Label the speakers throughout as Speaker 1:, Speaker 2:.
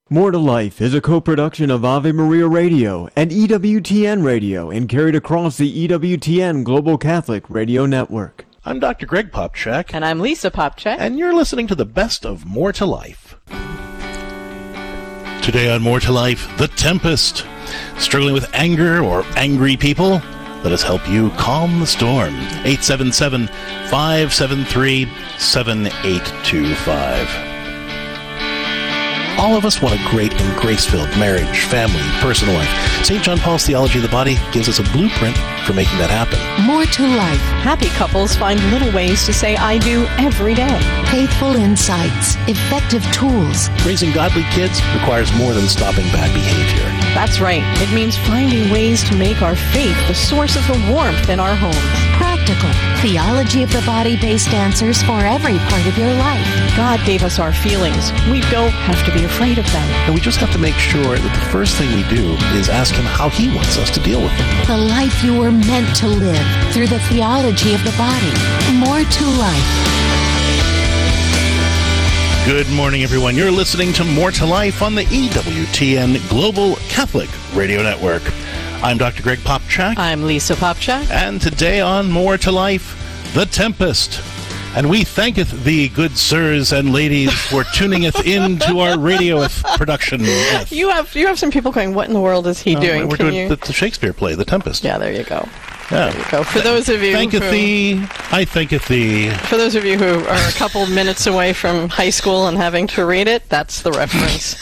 Speaker 1: More to Life is a co-production of Ave Maria Radio and EWTN Radio and carried across the EWTN Global Catholic Radio Network.
Speaker 2: I'm Dr. Greg Popchak.
Speaker 3: And I'm Lisa Popchak.
Speaker 2: And you're listening to the best of More to Life. Today on More to Life, The Tempest. Struggling with anger or angry people? Let us help you calm the storm. 877-573-7825. All of us want a great and grace-filled marriage, family, personal life. St. John Paul's Theology of the Body gives us a blueprint for making that happen.
Speaker 4: More to life.
Speaker 3: Happy couples find little ways to say I do every day.
Speaker 4: Faithful insights. Effective tools.
Speaker 2: Raising godly kids requires more than stopping bad behavior.
Speaker 3: That's right. It means finding ways to make our faith the source of the warmth in our homes.
Speaker 4: Practical. Theology of the Body-based answers for every part of your life.
Speaker 3: God gave us our feelings. We don't have to be afraid of them.
Speaker 2: And we just have to make sure that the first thing we do is ask Him how He wants us to deal with them.
Speaker 4: The life you were meant to live through the theology of the body. More to life.
Speaker 2: Good morning, everyone. You're listening to More to Life on the EWTN Global Catholic Radio Network. I'm Dr. Greg Popchak.
Speaker 3: I'm Lisa Popchak.
Speaker 2: And today on More to Life, The Tempest. And we thanketh thee, good sirs and ladies, for tuningeth into our radio production.
Speaker 3: You have some people going, what in the world is he doing?
Speaker 2: We're doing the Shakespeare play, The Tempest.
Speaker 3: Yeah, there you go.
Speaker 2: Yeah.
Speaker 3: There you go. For those of you
Speaker 2: Thanketh thee, I thanketh thee.
Speaker 3: For those of you who are a couple minutes away from high school and having to read it, that's the reference.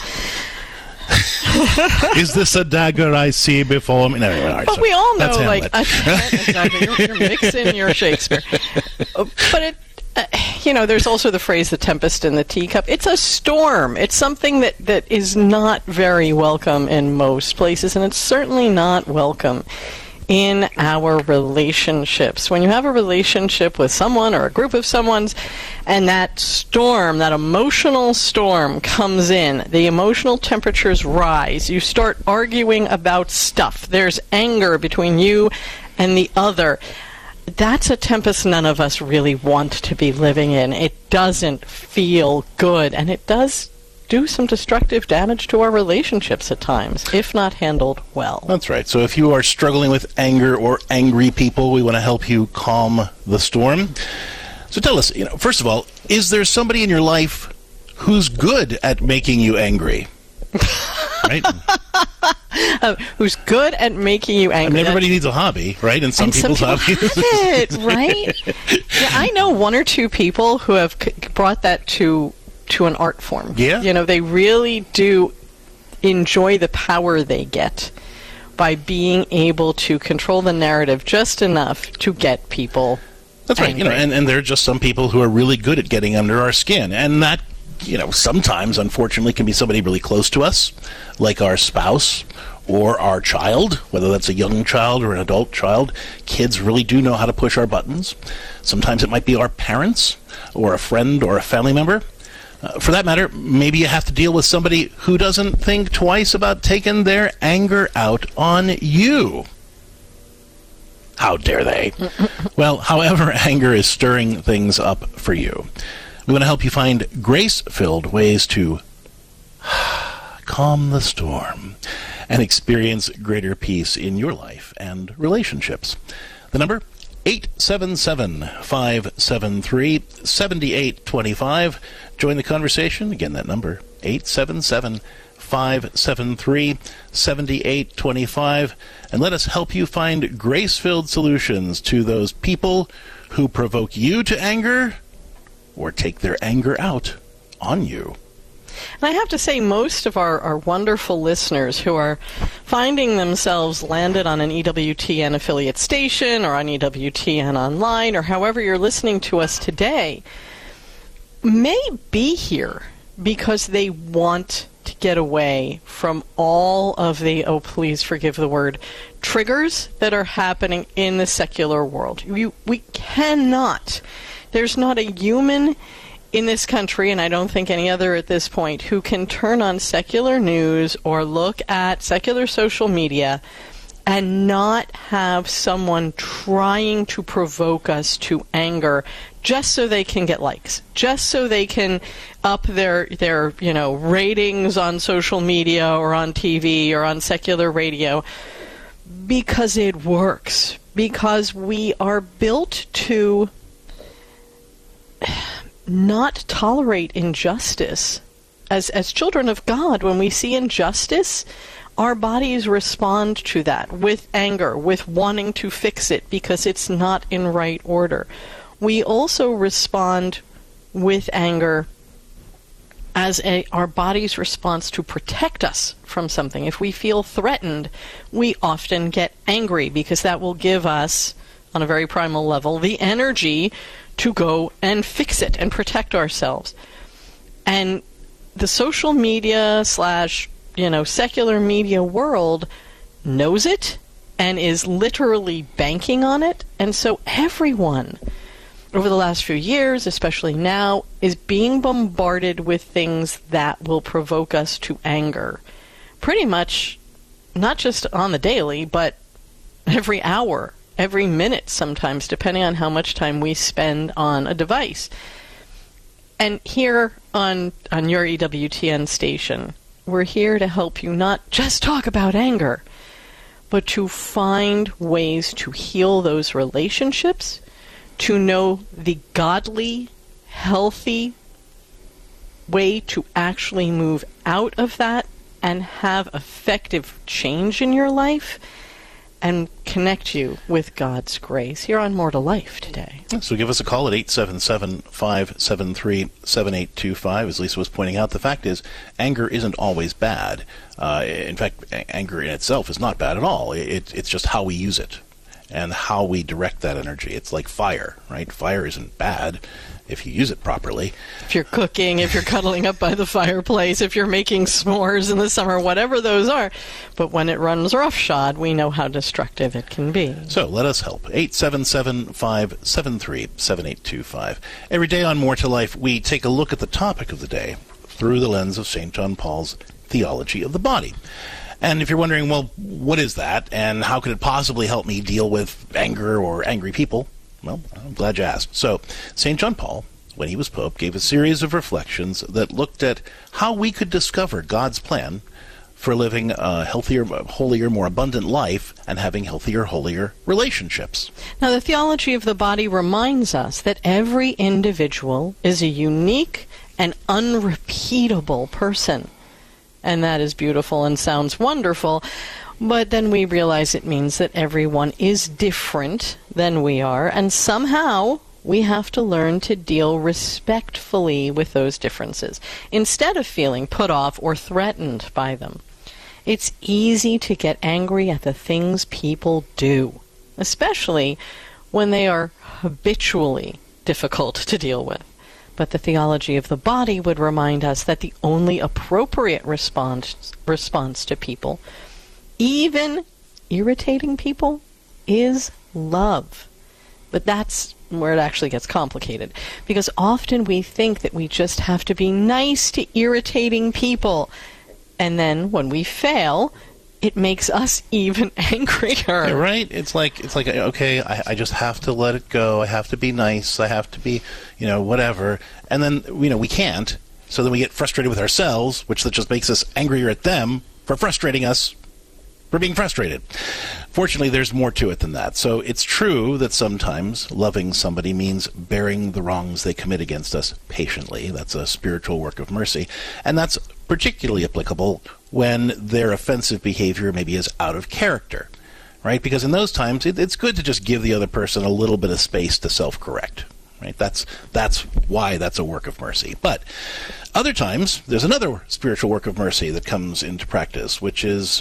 Speaker 2: Is this a dagger I see before me? No,
Speaker 3: but we all know,
Speaker 2: like,
Speaker 3: exactly. You're mixing your Shakespeare. But it, there's also the phrase, the tempest in the teacup. It's a storm. It's something that is not very welcome in most places, and it's certainly not welcome in our relationships. When you have a relationship with someone or a group of someone's, and that storm, that emotional storm comes in, the emotional temperatures rise, you start arguing about stuff. There's anger between you and the other. That's a tempest none of us really want to be living in. It doesn't feel good, and it does do some destructive damage to our relationships at times, if not handled well.
Speaker 2: That's right. So if you are struggling with anger or angry people, we want to help you calm the storm. So tell us, first of all, is there somebody in your life who's good at making you angry? Right?
Speaker 3: Who's good at making you angry.
Speaker 2: I mean, everybody needs a hobby, right? And some people's hobbies.
Speaker 3: Have it, right? Yeah, I know one or two people who have brought that to an art form.
Speaker 2: Yeah.
Speaker 3: They really do enjoy the power they get by being able to control the narrative just enough to get people
Speaker 2: That's
Speaker 3: angry.
Speaker 2: Right. And there are just some people who are really good at getting under our skin. And that, sometimes, unfortunately, can be somebody really close to us, like our spouse or our child, whether that's a young child or an adult child. Kids really do know how to push our buttons. Sometimes it might be our parents or a friend or a family member. For that matter, maybe you have to deal with somebody who doesn't think twice about taking their anger out on you. How dare they? Well, however anger is stirring things up for you, we want to help you find grace-filled ways to calm the storm and experience greater peace in your life and relationships. The number? 877-573-7825. Join the conversation. Again, that number, 877-573-7825. And let us help you find grace-filled solutions to those people who provoke you to anger or take their anger out on you.
Speaker 3: And I have to say, most of our wonderful listeners who are finding themselves landed on an EWTN affiliate station or on EWTN online or however you're listening to us today may be here because they want to get away from all of the, oh, please forgive the word, triggers that are happening in the secular world. We cannot. There's not a human in this country, and I don't think any other at this point, who can turn on secular news or look at secular social media and not have someone trying to provoke us to anger just so they can get likes, just so they can up their ratings on social media or on TV or on secular radio, because it works, because we are built to not tolerate injustice. As children of God, when we see injustice, our bodies respond to that with anger, with wanting to fix it because it's not in right order. We also respond with anger as our body's response to protect us from something. If we feel threatened, we often get angry because that will give us, on a very primal level, the energy to go and fix it and protect ourselves. And the social media / secular media world knows it and is literally banking on it. And so everyone, over the last few years, especially now, is being bombarded with things that will provoke us to anger. Pretty much, not just on the daily, but every hour, every minute sometimes, depending on how much time we spend on a device. And here on your EWTN station, we're here to help you not just talk about anger, but to find ways to heal those relationships, to know the godly, healthy way to actually move out of that and have effective change in your life and connect you with God's grace. You're on More to Life today.
Speaker 2: So give us a call at 877-573-7825. As Lisa was pointing out, the fact is anger isn't always bad. In fact, anger in itself is not bad at all. It's just how we use it and how we direct that energy. It's like fire, right? Fire isn't bad if you use it properly.
Speaker 3: If you're cooking, if you're cuddling up by the fireplace, if you're making s'mores in the summer, whatever those are. But when it runs roughshod, we know how destructive it can be.
Speaker 2: So let us help. 877-573-7825. Every day on More to Life, we take a look at the topic of the day through the lens of St. John Paul's theology of the body. And if you're wondering, well, what is that, and how could it possibly help me deal with anger or angry people? Well, I'm glad you asked. So, St. John Paul, when he was Pope, gave a series of reflections that looked at how we could discover God's plan for living a healthier, holier, more abundant life and having healthier, holier relationships.
Speaker 3: Now, the theology of the body reminds us that every individual is a unique and unrepeatable person. And that is beautiful and sounds wonderful. But then we realize it means that everyone is different than we are, and somehow we have to learn to deal respectfully with those differences, instead of feeling put off or threatened by them. It's easy to get angry at the things people do, especially when they are habitually difficult to deal with. But the theology of the body would remind us that the only appropriate response to people, even irritating people, is love. But that's where it actually gets complicated, because often we think that we just have to be nice to irritating people, and then when we fail, it makes us even angrier.
Speaker 2: Yeah, right? It's like okay, I just have to let it go. I have to be nice. I have to be, whatever. And then, we can't. So then we get frustrated with ourselves, which that just makes us angrier at them for frustrating us. For being frustrated. Fortunately, there's more to it than that. So it's true that sometimes loving somebody means bearing the wrongs they commit against us patiently. That's a spiritual work of mercy. And that's particularly applicable when their offensive behavior maybe is out of character, right? Because in those times, it's good to just give the other person a little bit of space to self-correct, right? That's why that's a work of mercy. But other times, there's another spiritual work of mercy that comes into practice, which is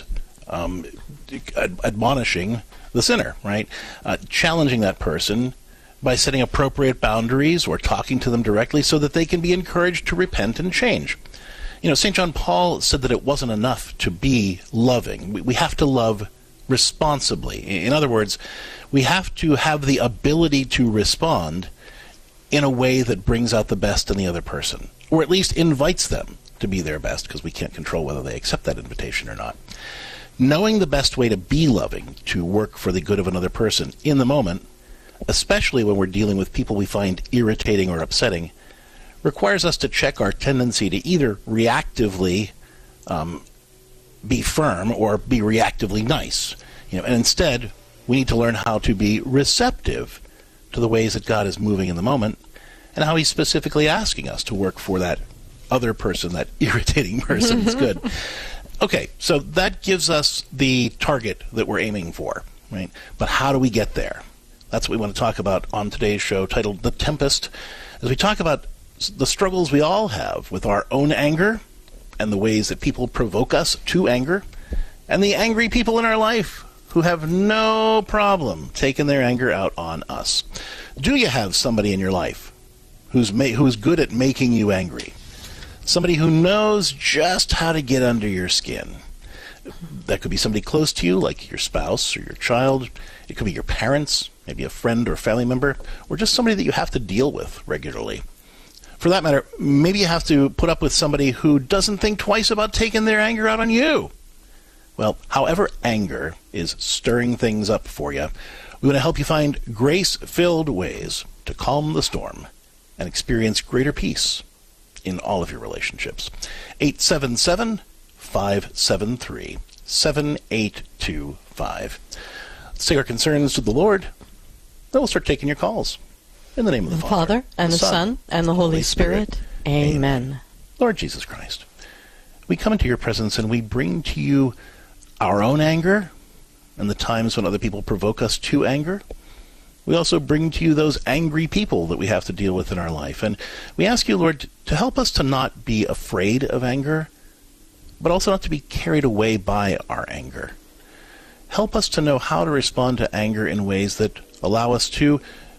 Speaker 2: admonishing the sinner, right? Challenging that person by setting appropriate boundaries or talking to them directly so that they can be encouraged to repent and change. St. John Paul said that it wasn't enough to be loving. We have to love responsibly. In other words, we have to have the ability to respond in a way that brings out the best in the other person, or at least invites them to be their best, because we can't control whether they accept that invitation or not. Knowing the best way to be loving, to work for the good of another person in the moment, especially when we're dealing with people we find irritating or upsetting, requires us to check our tendency to either reactively be firm or be reactively nice. And instead, we need to learn how to be receptive to the ways that God is moving in the moment and how he's specifically asking us to work for that other person, that irritating person is good. Okay, so that gives us the target that we're aiming for, right? But how do we get there? That's what we want to talk about on today's show, titled The Tempest, as we talk about the struggles we all have with our own anger and the ways that people provoke us to anger, and the angry people in our life who have no problem taking their anger out on us. Do you have somebody in your life who's good at making you angry? Somebody who knows just how to get under your skin. That could be somebody close to you, like your spouse or your child. It could be your parents, maybe a friend or family member, or just somebody that you have to deal with regularly. For that matter, maybe you have to put up with somebody who doesn't think twice about taking their anger out on you. Well, however anger is stirring things up for you, we want to help you find grace-filled ways to calm the storm and experience greater peace in all of your relationships. 877-573-7825. Let's take our concerns to the Lord. Then we'll start taking your calls. In the name of the
Speaker 3: Father, and the Son, and the Holy Spirit. Amen.
Speaker 2: Lord Jesus Christ, we come into your presence and we bring to you our own anger and the times when other people provoke us to anger. We also bring to you those angry people that we have to deal with in our life. And we ask you, Lord, to help us to not be afraid of anger, but also not to be carried away by our anger. Help us to know how to respond to anger in ways that allow us to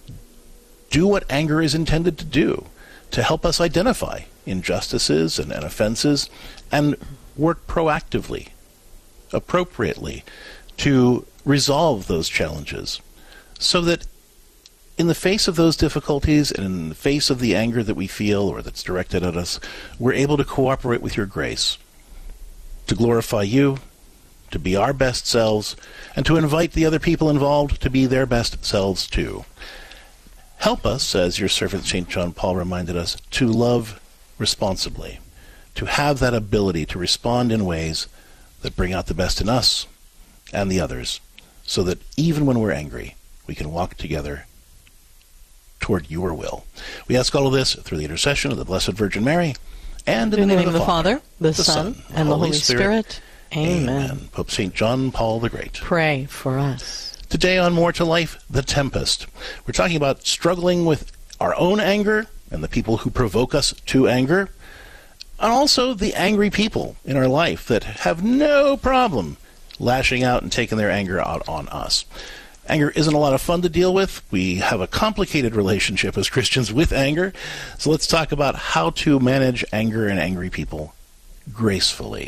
Speaker 2: do what anger is intended to do, to help us identify injustices and offenses and work proactively, appropriately, to resolve those challenges, so that in the face of those difficulties and in the face of the anger that we feel or that's directed at us, we're able to cooperate with your grace, to glorify you, to be our best selves, and to invite the other people involved to be their best selves too. Help us, as your servant St. John Paul reminded us, to love responsibly, to have that ability to respond in ways that bring out the best in us and the others, so that even when we're angry, we can walk together toward your will. We ask all of this through the intercession of the Blessed Virgin Mary, and in the name of the Father,
Speaker 3: the Son, and the Holy Spirit. Amen.
Speaker 2: Pope St. John Paul the Great,
Speaker 3: pray for us.
Speaker 2: Today on More to Life, The Tempest, we're talking about struggling with our own anger and the people who provoke us to anger, and also the angry people in our life that have no problem lashing out and taking their anger out on us. Anger isn't a lot of fun to deal with. We have a complicated relationship as Christians with anger. So let's talk about how to manage anger and angry people gracefully.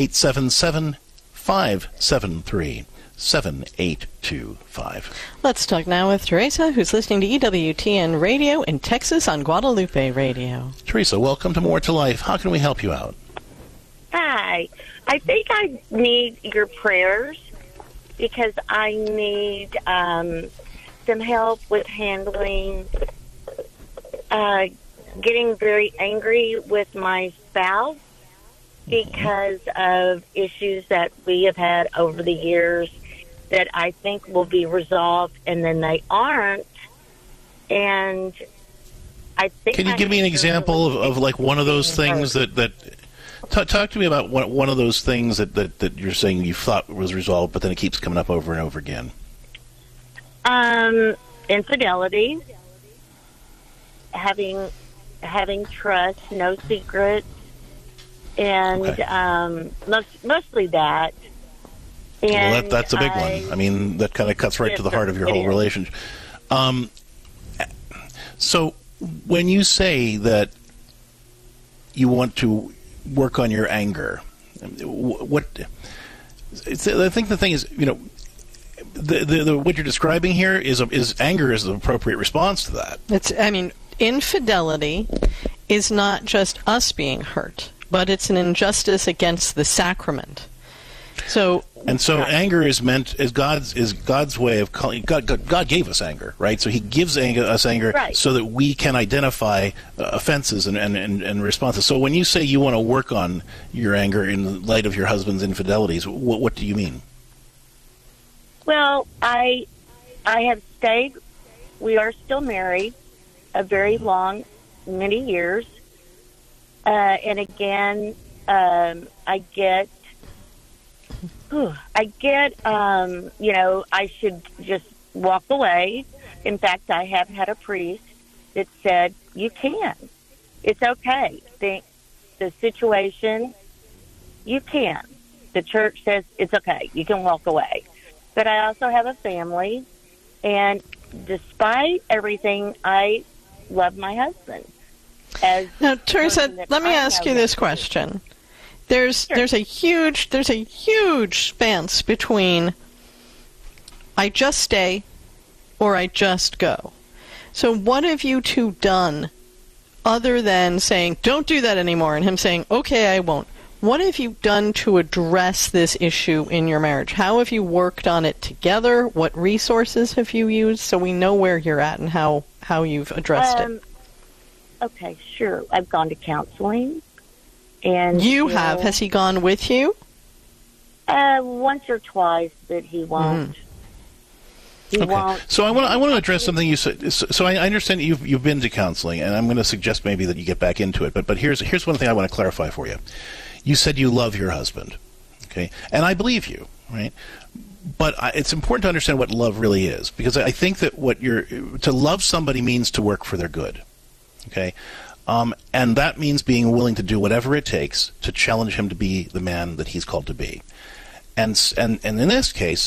Speaker 2: 877-573-7825.
Speaker 3: Let's talk now with Teresa, who's listening to EWTN Radio in Texas on Guadalupe Radio.
Speaker 2: Teresa, welcome to More to Life. How can we help you out?
Speaker 5: Hi. I think I need your prayers because I need some help with handling getting very angry with my spouse because of issues that we have had over the years that I think will be resolved, and then they aren't. And I think...
Speaker 2: Can you give me an example of like one of those things that talk to me about one of those things that you're saying you thought was resolved, but then it keeps coming up over and over again?
Speaker 5: Infidelity, having trust, no secrets, and
Speaker 2: okay.
Speaker 5: Mostly that.
Speaker 2: And
Speaker 5: well,
Speaker 2: that's a big one. I mean, that kind of cuts right to the heart of your whole relationship. So when you say that you want to work on your anger, what? I think the thing is, what you're describing here is anger is the appropriate response to that.
Speaker 3: Infidelity is not just us being hurt, but it's an injustice against the sacrament. So
Speaker 2: anger is meant as God's way of calling. God gave us anger, right? So He gives us anger
Speaker 5: Right.
Speaker 2: so that we can identify offenses and responses. So when you say you want to work on your anger in light of your husband's infidelities, what do you mean?
Speaker 5: Well, I have stayed. We are still married a very long, many years. And again, I get, I should just walk away. In fact, I have had a priest that said, you can. It's okay. The situation, you can. The church says it's okay. You can walk away. But I also have a family, and despite everything, I love my husband.
Speaker 3: Now, Teresa, let me ask you this question. There's a huge span between I just stay or I just go. So what have you two done other than saying, don't do that anymore, and him saying, okay, I won't? What have you done to address this issue in your marriage? How have you worked on it together? What resources have you used so we know where you're at and how you've addressed it?
Speaker 5: Okay, sure. I've gone to counseling. And
Speaker 3: you have? Has he gone with you?
Speaker 5: Once or twice, but he won't. He won't.
Speaker 2: So I want to address something you said. So I understand that you've been to counseling, and I'm going to suggest maybe that you get back into it. But here's one thing I want to clarify for you. You said you love your husband, okay? And I believe you, right? But it's important to understand what love really is, because I think that to love somebody means to work for their good, okay? And that means being willing to do whatever it takes to challenge him to be the man that he's called to be. And in this case,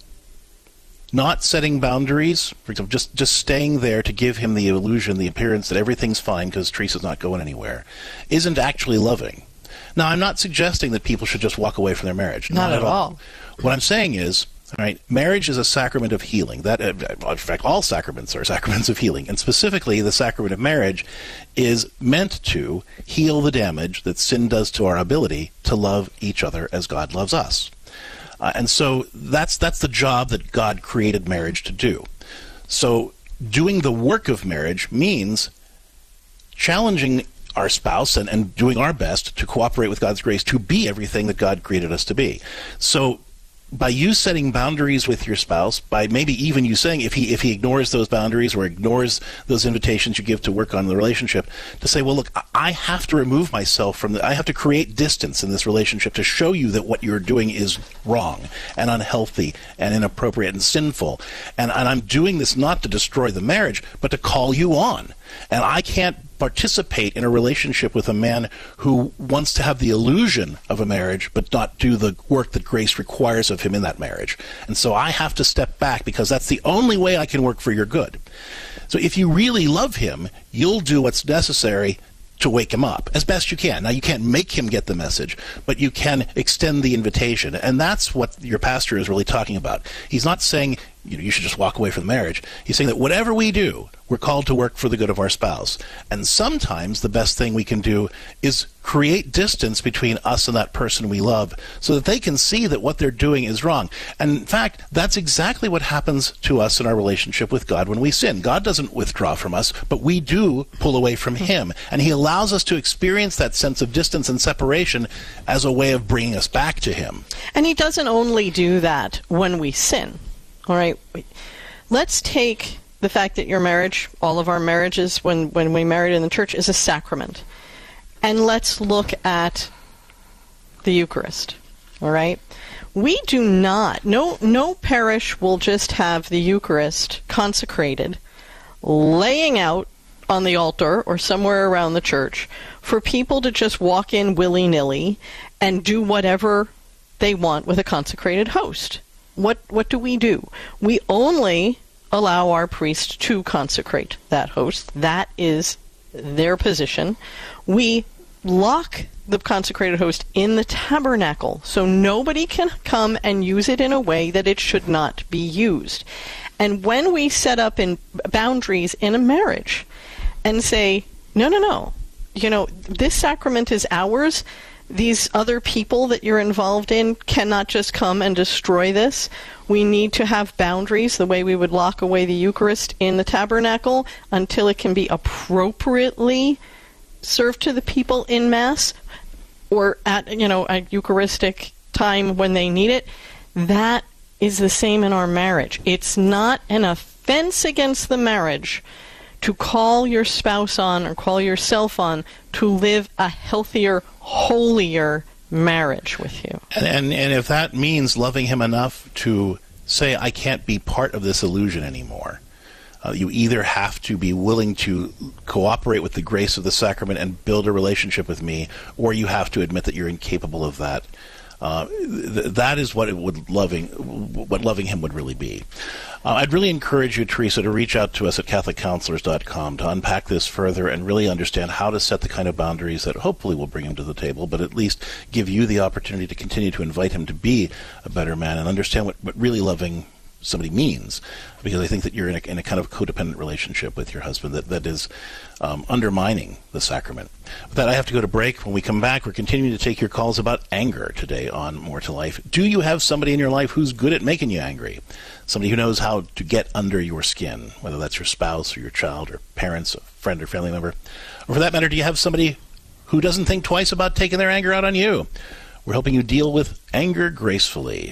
Speaker 2: not setting boundaries, for example, just staying there to give him the illusion, the appearance that everything's fine because Teresa's not going anywhere, isn't actually loving. Now, I'm not suggesting that people should just walk away from their marriage.
Speaker 3: Not at all.
Speaker 2: What I'm saying is, all right, marriage is a sacrament of healing. That, in fact, all sacraments are sacraments of healing. And specifically, the sacrament of marriage is meant to heal the damage that sin does to our ability to love each other as God loves us. And so that's the job that God created marriage to do. So doing the work of marriage means challenging our spouse and doing our best to cooperate with God's grace to be everything that God created us to be. So by you setting boundaries with your spouse, by maybe even you saying if he ignores those boundaries or ignores those invitations you give to work on the relationship, to say, well, look, I have to remove myself from I have to create distance in this relationship to show you that what you're doing is wrong and unhealthy and inappropriate and sinful. And I'm doing this not to destroy the marriage, but to call you on. And I can't participate in a relationship with a man who wants to have the illusion of a marriage but not do the work that grace requires of him in that marriage. And so I have to step back because that's the only way I can work for your good. So if you really love him, you'll do what's necessary to wake him up as best you can. Now, you can't make him get the message, but you can extend the invitation. And that's what your pastor is really talking about. He's not saying you should just walk away from the marriage. He's saying that whatever we do, we're called to work for the good of our spouse. And sometimes the best thing we can do is create distance between us and that person we love so that they can see that what they're doing is wrong. And in fact, that's exactly what happens to us in our relationship with God when we sin. God doesn't withdraw from us, but we do pull away from him. And he allows us to experience that sense of distance and separation as a way of bringing us back to him.
Speaker 3: And he doesn't only do that when we sin. All right, let's take the fact that your marriage, all of our marriages, when we married in the church, is a sacrament. And let's look at the Eucharist, all right? We do not, no parish will just have the Eucharist consecrated, laying out on the altar or somewhere around the church for people to just walk in willy-nilly and do whatever they want with a consecrated host. What do? We only allow our priest to consecrate that host. That is their position. We lock the consecrated host in the tabernacle so nobody can come and use it in a way that it should not be used. And when we set up in boundaries in a marriage and say, no, this sacrament is ours, these other people that you're involved in cannot just come and destroy this. We need to have boundaries, the way we would lock away the Eucharist in the tabernacle, until it can be appropriately served to the people in Mass or at, a Eucharistic time when they need it. That is the same in our marriage. It's not an offense against the marriage to call your spouse on or call yourself on to live a healthier, holier marriage with you.
Speaker 2: And if that means loving him enough to say, I can't be part of this illusion anymore, you either have to be willing to cooperate with the grace of the sacrament and build a relationship with me, or you have to admit that you're incapable of that. That is what loving him would really be. I'd really encourage you, Teresa, to reach out to us at CatholicCounselors.com to unpack this further and really understand how to set the kind of boundaries that hopefully will bring him to the table, but at least give you the opportunity to continue to invite him to be a better man and understand what really loving somebody means, because I think that you're in a kind of codependent relationship with your husband that is undermining the sacrament. With that, I have to go to break. When we come back, we're continuing to take your calls about anger today on More to Life. Do you have somebody in your life who's good at making you angry? Somebody who knows how to get under your skin, whether that's your spouse or your child or parents, a friend or family member. Or for that matter, do you have somebody who doesn't think twice about taking their anger out on you? We're helping you deal with anger gracefully.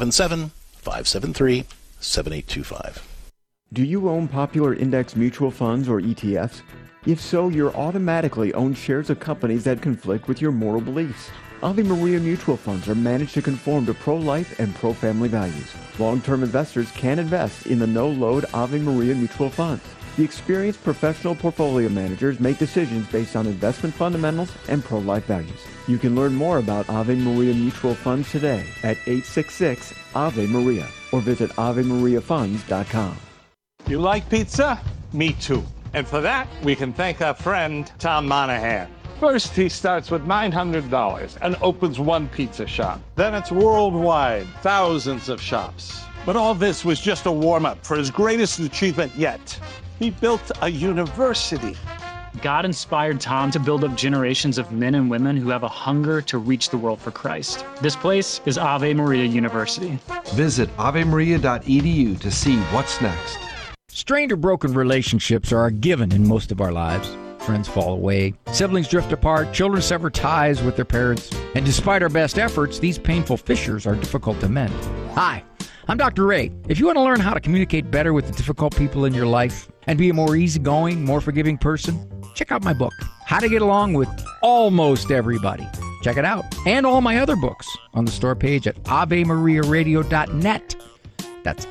Speaker 2: 877-573-7825.
Speaker 1: Do you own popular index mutual funds or ETFs? If so, you're automatically own shares of companies that conflict with your moral beliefs. Ave Maria mutual funds are managed to conform to pro-life and pro-family values. Long-term investors can invest in the no-load Ave Maria mutual funds. The experienced professional portfolio managers make decisions based on investment fundamentals and pro-life values. You can learn more about Ave Maria mutual funds today at 866-AVE-MARIA or visit AveMariaFunds.com.
Speaker 6: You like pizza? Me too. And for that, we can thank our friend, Tom Monahan. First, he starts with $900 and opens one pizza shop. Then it's worldwide, thousands of shops. But all this was just a warm-up for his greatest achievement yet. He built a university.
Speaker 7: God inspired Tom to build up generations of men and women who have a hunger to reach the world for Christ. This place is Ave Maria University.
Speaker 8: Visit avemaria.edu to see what's next.
Speaker 9: Strained or broken relationships are a given in most of our lives. Friends fall away, siblings drift apart, children sever ties with their parents, and despite our best efforts, these painful fissures are difficult to mend. Hi, I'm Dr. Ray. If you want to learn how to communicate better with the difficult people in your life and be a more easygoing, more forgiving person, check out my book, How to Get Along with Almost Everybody. Check it out. And all my other books on the store page at AveMariaRadio.net. That's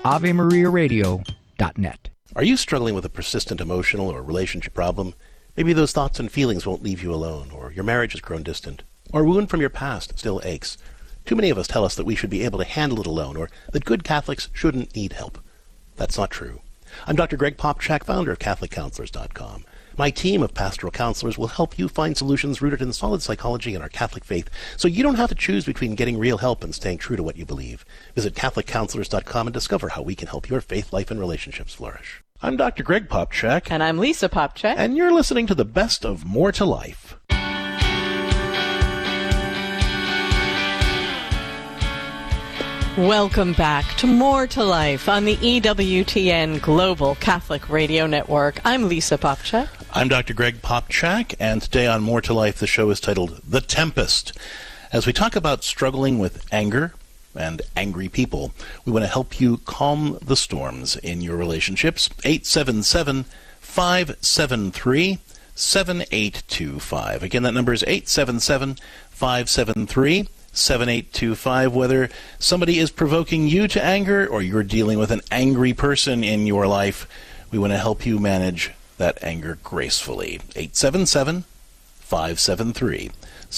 Speaker 9: AveMariaRadio.net.
Speaker 2: Are you struggling with a persistent emotional or relationship problem? Maybe those thoughts and feelings won't leave you alone, or your marriage has grown distant, or a wound from your past still aches. Too many of us tell us that we should be able to handle it alone, or that good Catholics shouldn't need help. That's not true. I'm Dr. Greg Popchak, founder of CatholicCounselors.com. My team of pastoral counselors will help you find solutions rooted in solid psychology and our Catholic faith, so you don't have to choose between getting real help and staying true to what you believe. Visit CatholicCounselors.com and discover how we can help your faith, life, and relationships flourish. I'm Dr. Greg Popchak.
Speaker 3: And I'm Lisa Popchak.
Speaker 2: And you're listening to the best of More to Life.
Speaker 3: Welcome back to More to Life on the EWTN Global Catholic Radio Network. I'm Lisa Popchak.
Speaker 2: I'm Dr. Greg Popchak, and today on More to Life, the show is titled The Tempest. As we talk about struggling with anger and angry people, we want to help you calm the storms in your relationships. 877-573-7825. Again, that number is 877-573-7825. Whether somebody is provoking you to anger or you're dealing with an angry person in your life, we want to help you manage that anger gracefully. 877-573-7825.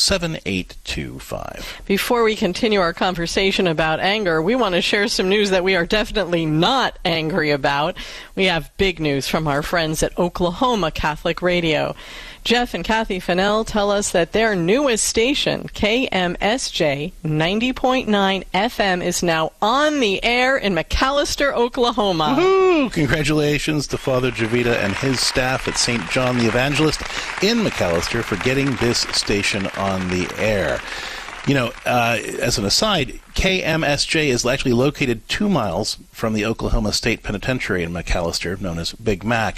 Speaker 3: Before we continue our conversation about anger, we want to share some news that we are definitely not angry about. We have big news from our friends at Oklahoma Catholic Radio. Jeff and Kathy Fennell tell us that their newest station, KMSJ 90.9 FM, is now on the air in McAlester, Oklahoma.
Speaker 2: Woohoo! Congratulations to Father Javita and his staff at St. John the Evangelist in McAlester for getting this station on the air. You know, as an aside, KMSJ is actually located 2 miles from the Oklahoma State Penitentiary in McAlester, known as Big Mac.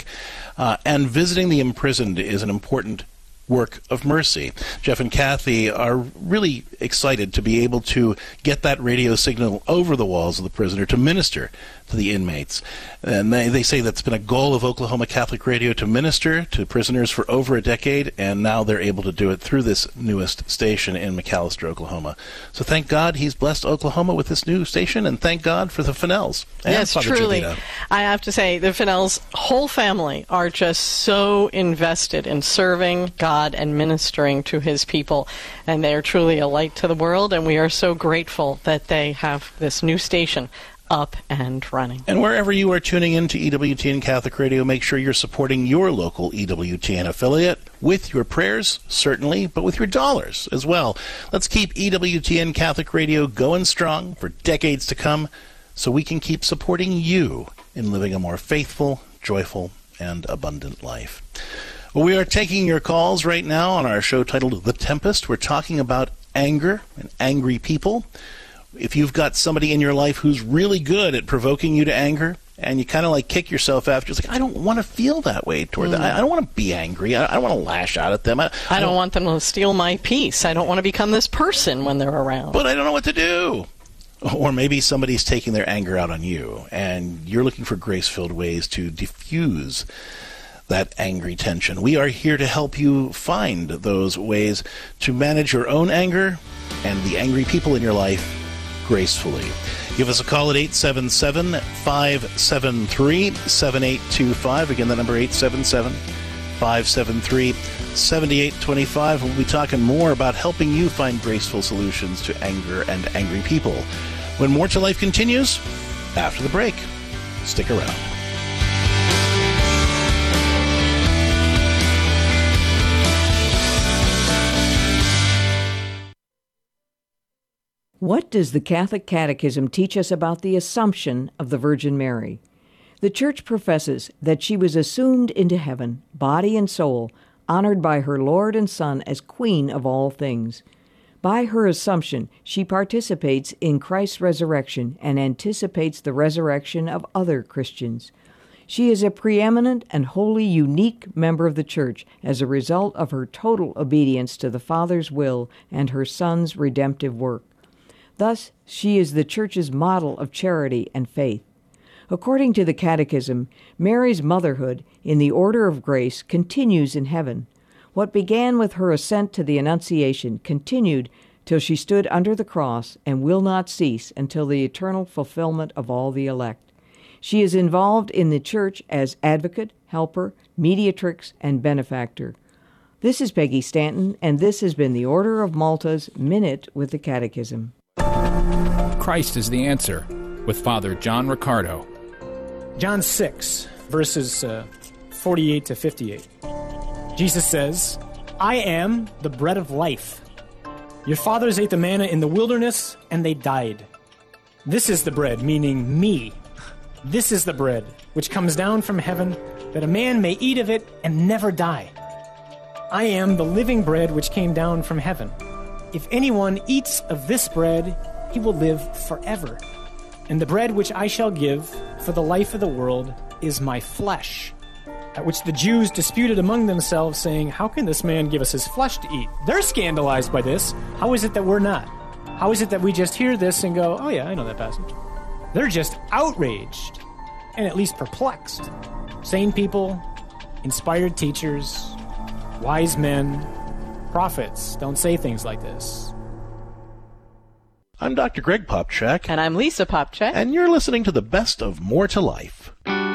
Speaker 2: And visiting the imprisoned is an important work of mercy. Jeff and Kathy are really excited to be able to get that radio signal over the walls of the prisoner to minister to the inmates. And they say that's been a goal of Oklahoma Catholic Radio, to minister to prisoners for over a decade, and now they're able to do it through this newest station in McAlester, Oklahoma. So thank God he's blessed Oklahoma with this new station, and thank God for the Fennells.
Speaker 3: Yes,
Speaker 2: Father
Speaker 3: truly.
Speaker 2: Javita.
Speaker 3: I have to say, the Fennells' whole family are just so invested in serving God and ministering to his people, and they are truly a light to the world, and we are so grateful that they have this new station up and running.
Speaker 2: And wherever you are tuning in to EWTN Catholic Radio, make sure you're supporting your local EWTN affiliate with your prayers, certainly, but with your dollars as well. Let's keep EWTN Catholic Radio going strong for decades to come so we can keep supporting you in living a more faithful, joyful, and abundant life. Well, we are taking your calls right now on our show titled The Tempest. We're talking about anger and angry people. If you've got somebody in your life who's really good at provoking you to anger, and you kind of like kick yourself after, it's like, I don't want to feel that way toward them. I don't want to be angry. I don't want to lash out at them. I
Speaker 3: don't want them to steal my peace. I don't want to become this person when they're around.
Speaker 2: But I don't know what to do. Or maybe somebody's taking their anger out on you, and you're looking for grace-filled ways to diffuse that angry tension. We are here to help you find those ways to manage your own anger and the angry people in your life gracefully. Give us a call at 877-573-7825. Again, the number 877-573-7825. We'll be talking more about helping you find graceful solutions to anger and angry people. When More to Life continues after the break. Stick around.
Speaker 10: What does the Catholic Catechism teach us about the Assumption of the Virgin Mary? The Church professes that she was assumed into heaven, body and soul, honored by her Lord and Son as Queen of all things. By her Assumption, she participates in Christ's resurrection and anticipates the resurrection of other Christians. She is a preeminent and wholly unique member of the Church as a result of her total obedience to the Father's will and her Son's redemptive work. Thus, she is the Church's model of charity and faith. According to the Catechism, Mary's motherhood in the order of grace continues in heaven. What began with her ascent to the Annunciation continued till she stood under the cross and will not cease until the eternal fulfillment of all the elect. She is involved in the Church as advocate, helper, mediatrix, and benefactor. This is Peggy Stanton, and this has been the Order of Malta's Minute with the Catechism.
Speaker 11: Christ is the answer, with Father John Riccardo.
Speaker 12: John 6, verses 48 to 58. Jesus says, I am the bread of life. Your fathers ate the manna in the wilderness, and they died. This is the bread, meaning me. This is the bread which comes down from heaven, that a man may eat of it and never die. I am the living bread which came down from heaven. If anyone eats of this bread, he will live forever. And the bread which I shall give for the life of the world is my flesh. At which the Jews disputed among themselves, saying, how can this man give us his flesh to eat? They're scandalized by this. How is it that we're not? How is it that we just hear this and go, oh yeah, I know that passage? They're just outraged and at least perplexed. Sane people, inspired teachers, wise men, prophets don't say things like this.
Speaker 2: I'm Dr. Greg Popchak.
Speaker 3: And I'm Lisa Popchak.
Speaker 2: And you're listening to the best of More to Life.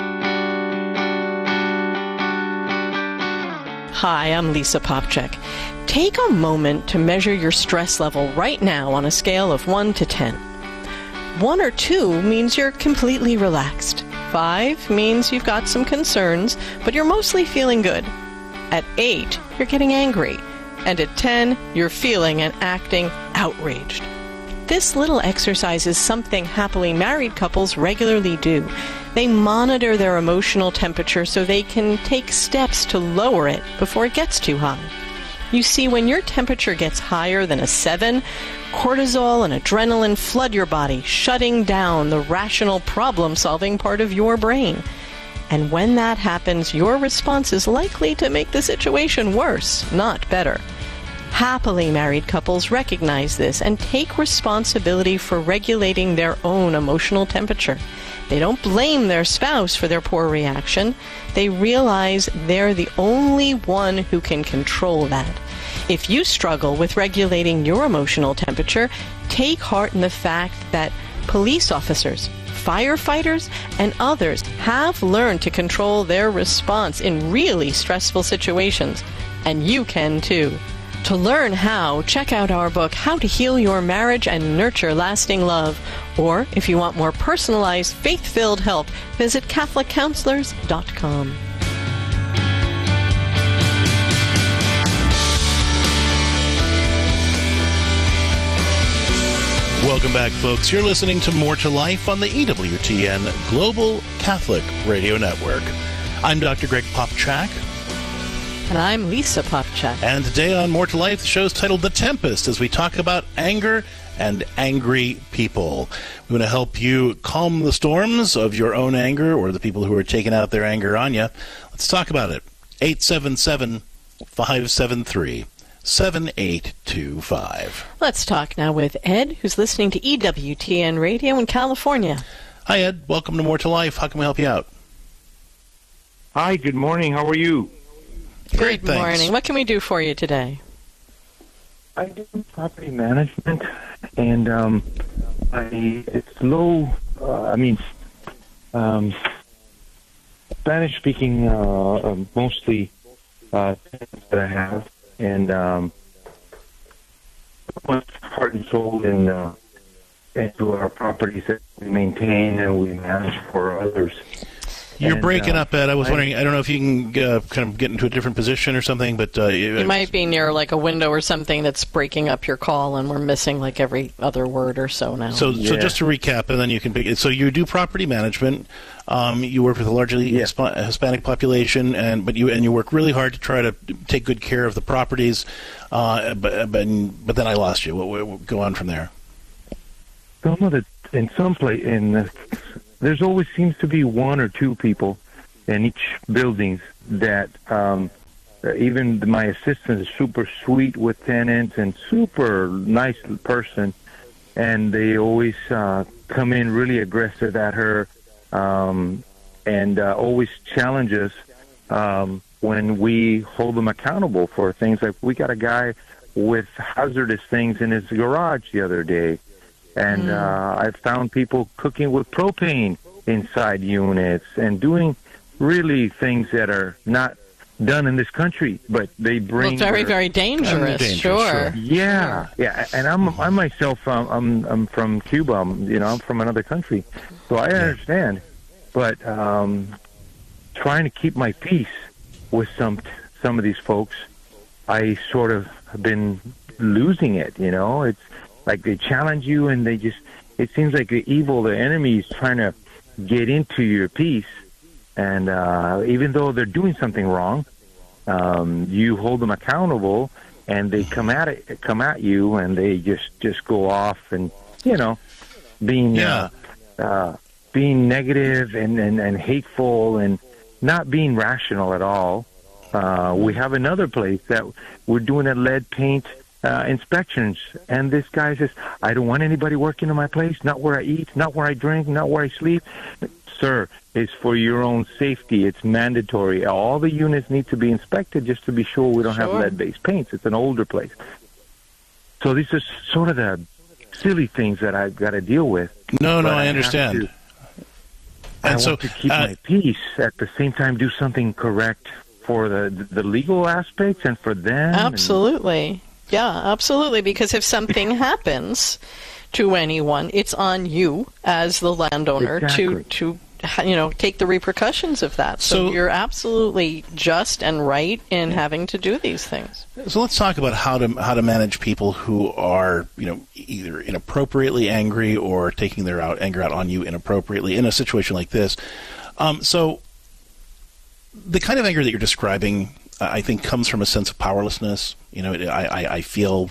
Speaker 3: Hi, I'm Lisa Popchak. Take a moment to measure your stress level right now on a scale of 1 to 10. 1 or 2 means you're completely relaxed. 5 means you've got some concerns, but you're mostly feeling good. At 8, you're getting angry. And at 10, you're feeling and acting outraged. This little exercise is something happily married couples regularly do. They monitor their emotional temperature so they can take steps to lower it before it gets too high. You see, when your temperature gets higher than a 7, cortisol and adrenaline flood your body, shutting down the rational problem-solving part of your brain. And when that happens, your response is likely to make the situation worse, not better. Happily married couples recognize this and take responsibility for regulating their own emotional temperature. They don't blame their spouse for their poor reaction. They realize they're the only one who can control that. If you struggle with regulating your emotional temperature, take heart in the fact that police officers, firefighters, and others have learned to control their response in really stressful situations. And you can too. To learn how, check out our book, How to Heal Your Marriage and Nurture Lasting Love. Or, if you want more personalized, faith-filled help, visit CatholicCounselors.com.
Speaker 2: Welcome back, folks. You're listening to More to Life on the EWTN Global Catholic Radio Network. I'm Dr. Greg Popchak.
Speaker 3: And I'm Lisa Popchak.
Speaker 2: And today on More to Life, the show is titled The Tempest, as we talk about anger and angry people. We want to help you calm the storms of your own anger or the people who are taking out their anger on you. Let's talk about it. 877-573-7825.
Speaker 3: Let's talk now with Ed, who's listening to EWTN Radio in California.
Speaker 2: Hi, Ed. Welcome to More to Life. How can we help you out?
Speaker 13: Hi, good morning. How are you?
Speaker 3: Good morning. What can we do for you today?
Speaker 13: I do property management, and it's low. Spanish-speaking, mostly that I have, and put heart and soul into our properties that we maintain and we manage for others.
Speaker 2: You're breaking up, Ed. I was wondering, I don't know if you can kind of get into a different position or something, but...
Speaker 3: you might be near like a window or something that's breaking up your call, and we're missing like every other word or so now.
Speaker 2: So just to recap, and then you can pick it. So you do property management. You work with a largely Hispanic population, but you work really hard to try to take good care of the properties. But then I lost you. What go on from there?
Speaker 13: There's always seems to be one or two people in each building that even my assistant is super sweet with tenants and super nice person, and they always come in really aggressive at her and always challenge us when we hold them accountable for things like we got a guy with hazardous things in his garage the other day. And I've found people cooking with propane inside units and doing really things that are not done in this country, but they bring
Speaker 3: very, very dangerous. Sure.
Speaker 13: Yeah. And I myself, I'm from Cuba. I'm from another country, so I understand. But trying to keep my peace with some of these folks, I sort of have been losing it. It's like they challenge you, and it seems like the enemy is trying to get into your peace. And even though they're doing something wrong, you hold them accountable, and they come at you, and they just go off and being negative and hateful and not being rational at all. We have another place that we're doing a lead paint inspections, and this guy says, I don't want anybody working in my place, not where I eat, not where I drink, not where I sleep. Sir, it's for your own safety. It's mandatory. All the units need to be inspected just to be sure we don't have lead-based paints. It's an older place. So these are sort of the silly things that I've got to deal with.
Speaker 2: No, I understand.
Speaker 13: I want to keep my peace, at the same time do something correct for the legal aspects and for them.
Speaker 3: Absolutely. Yeah, absolutely, because if something happens to anyone, it's on you as the landowner to take the repercussions of that. So you're absolutely just and right in having to do these things.
Speaker 2: So let's talk about how to manage people who are, either inappropriately angry or taking their anger out on you inappropriately in a situation like this. So the kind of anger that you're describing, I think, comes from a sense of powerlessness. I feel,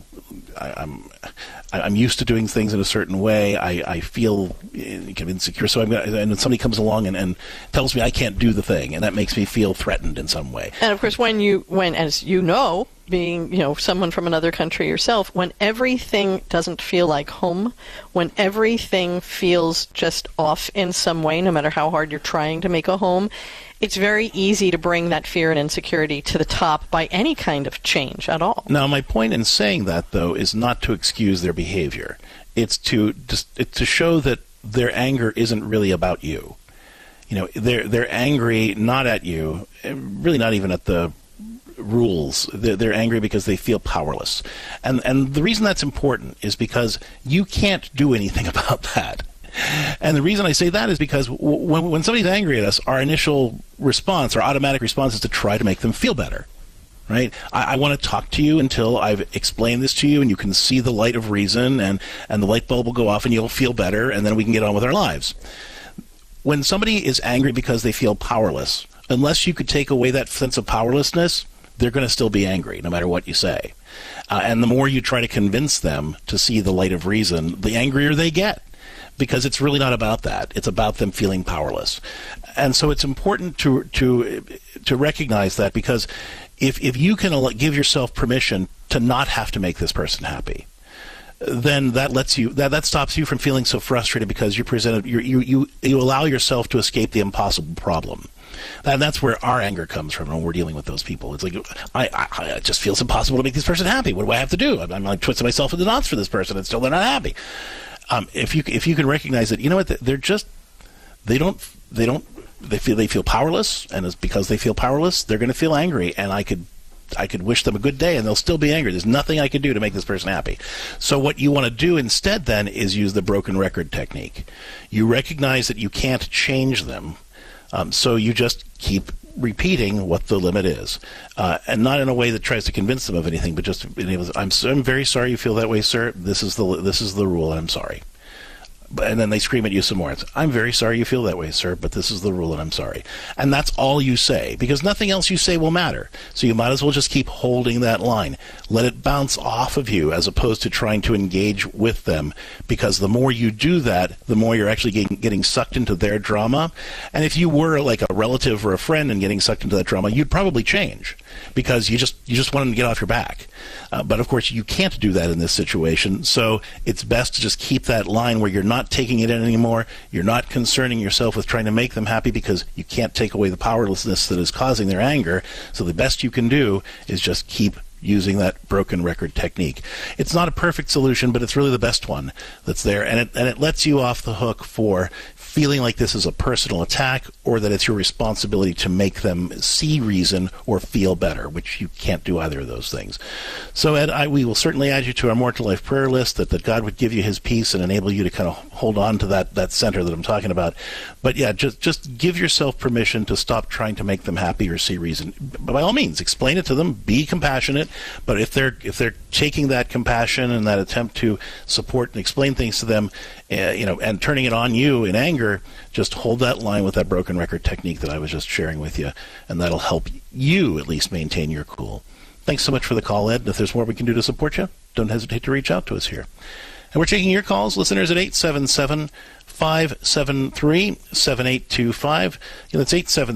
Speaker 2: I'm used to doing things in a certain way. I feel kind of insecure. So and somebody comes along and tells me I can't do the thing, and that makes me feel threatened in some way.
Speaker 3: And of course, when as you know, being someone from another country yourself, when everything doesn't feel like home, when everything feels just off in some way, no matter how hard you're trying to make a home, it's very easy to bring that fear and insecurity to the top by any kind of change at all.
Speaker 2: Now, my point in saying that, though, is not to excuse their behavior. It's to show that their anger isn't really about you. They're angry not at you, really not even at the rules. They're angry because they feel powerless. And the reason that's important is because you can't do anything about that. And the reason I say that is because when somebody's angry at us, our initial response, our automatic response, is to try to make them feel better, right? I want to talk to you until I've explained this to you and you can see the light of reason, and the light bulb will go off and you'll feel better, and then we can get on with our lives. When somebody is angry because they feel powerless, unless you could take away that sense of powerlessness, they're going to still be angry no matter what you say. And the more you try to convince them to see the light of reason, the angrier they get. Because it's really not about that. It's about them feeling powerless. And so it's important to recognize that, because if you can give yourself permission to not have to make this person happy, then that lets you that stops you from feeling so frustrated, because you allow yourself to escape the impossible problem. And that's where our anger comes from when we're dealing with those people. It's like, I just feels impossible to make this person happy. What do I have to do? I'm like twisting myself into knots for this person, and still they're not happy. If you can recognize that, they feel powerless, and it's because they feel powerless, they're going to feel angry, and I could wish them a good day and they'll still be angry. There's nothing I could do to make this person happy. So what you want to do instead then is use the broken record technique. You recognize that you can't change them, so you just keep repeating what the limit is, and not in a way that tries to convince them of anything, but just, I'm very sorry you feel that way, sir. This is the rule, and I'm sorry. And then they scream at you some more. I'm very sorry you feel that way, sir, but this is the rule, and I'm sorry. And that's all you say, because nothing else you say will matter. So you might as well just keep holding that line. Let it bounce off of you, as opposed to trying to engage with them, because the more you do that, the more you're actually getting sucked into their drama. And if you were like a relative or a friend and getting sucked into that drama, you'd probably change, because you just want them to get off your back. But of course, you can't do that in this situation. So it's best to just keep that line where you're not taking it in anymore. You're not concerning yourself with trying to make them happy, because you can't take away the powerlessness that is causing their anger. So the best you can do is just keep using that broken record technique. It's not a perfect solution, but it's really the best one that's there. And it lets you off the hook for feeling like this is a personal attack, or that it's your responsibility to make them see reason or feel better, which you can't do either of those things. So, Ed, we will certainly add you to our More to Life prayer list, that God would give you his peace and enable you to kind of hold on to that center that I'm talking about. But yeah, just give yourself permission to stop trying to make them happy or see reason. But by all means, explain it to them, be compassionate, but if they're taking that compassion and that attempt to support and explain things to them, and turning it on you in anger, just hold that line with that broken record technique that I was just sharing with you, and that'll help you at least maintain your cool. Thanks so much for the call, Ed. And if there's more we can do to support you, don't hesitate to reach out to us here. And we're taking your calls, listeners, at 877-573-7825. That's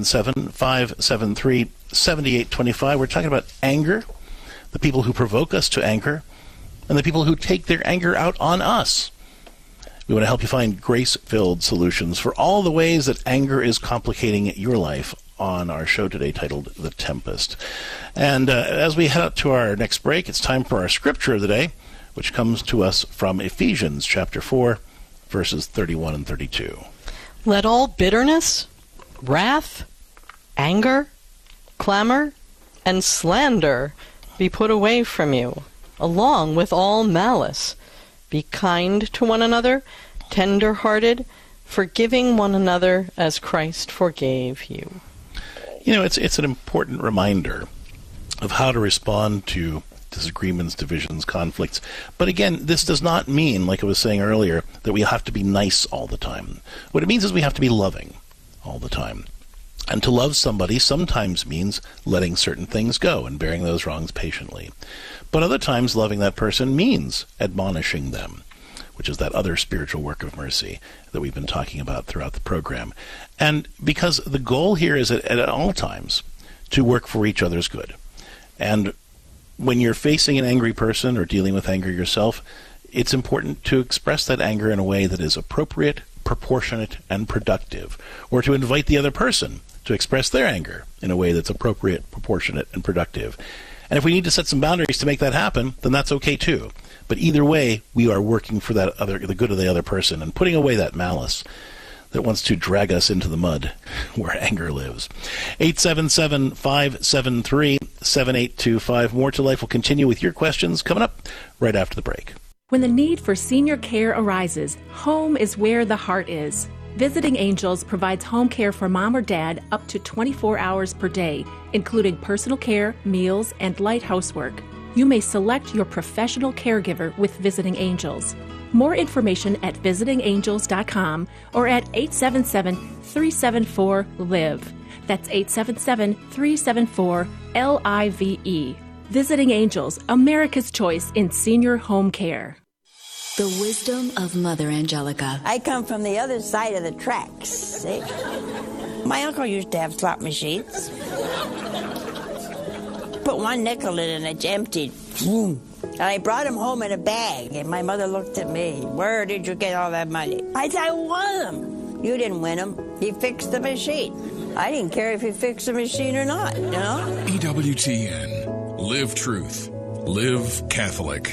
Speaker 2: 877-573-7825. We're talking about anger, the people who provoke us to anger, and the people who take their anger out on us. We want to help you find grace-filled solutions for all the ways that anger is complicating your life on our show today titled The Tempest. And as we head up to our next break, it's time for our scripture of the day, which comes to us from Ephesians chapter 4, verses 31 and 32.
Speaker 3: Let all bitterness, wrath, anger, clamor, and slander be put away from you, along with all malice. Be kind to one another, tender-hearted, forgiving one another as Christ forgave you.
Speaker 2: You know, it's an important reminder of how to respond to disagreements, divisions, conflicts. But again, this does not mean, like I was saying earlier, that we have to be nice all the time. What it means is we have to be loving all the time. And to love somebody sometimes means letting certain things go and bearing those wrongs patiently. But other times loving that person means admonishing them, which is that other spiritual work of mercy that we've been talking about throughout the program. And because the goal here is at all times to work for each other's good. And when you're facing an angry person or dealing with anger yourself, it's important to express that anger in a way that is appropriate, proportionate, and productive, or to invite the other person to express their anger in a way that's appropriate, proportionate, and productive. And if we need to set some boundaries to make that happen, then that's okay too. But either way, we are working for the good of the other person and putting away that malice that wants to drag us into the mud where anger lives. 877-573-7825. More to Life will continue with your questions coming up right after the break.
Speaker 14: When the need for senior care arises, home is where the heart is. Visiting Angels provides home care for mom or dad up to 24 hours per day, including personal care, meals, and light housework. You may select your professional caregiver with Visiting Angels. More information at visitingangels.com or at 877-374-LIVE. That's 877-374-LIVE. Visiting Angels, America's choice in senior home care.
Speaker 15: The wisdom of Mother Angelica.
Speaker 16: I come from the other side of the tracks, see? My uncle used to have slot machines. Put one nickel in and it's emptied. And I brought him home in a bag, and my mother looked at me. Where did you get all that money? I said, I won them. You didn't win them. He fixed the machine. I didn't care if he fixed the machine or not, you know?
Speaker 17: EWTN. Live truth. Live Catholic.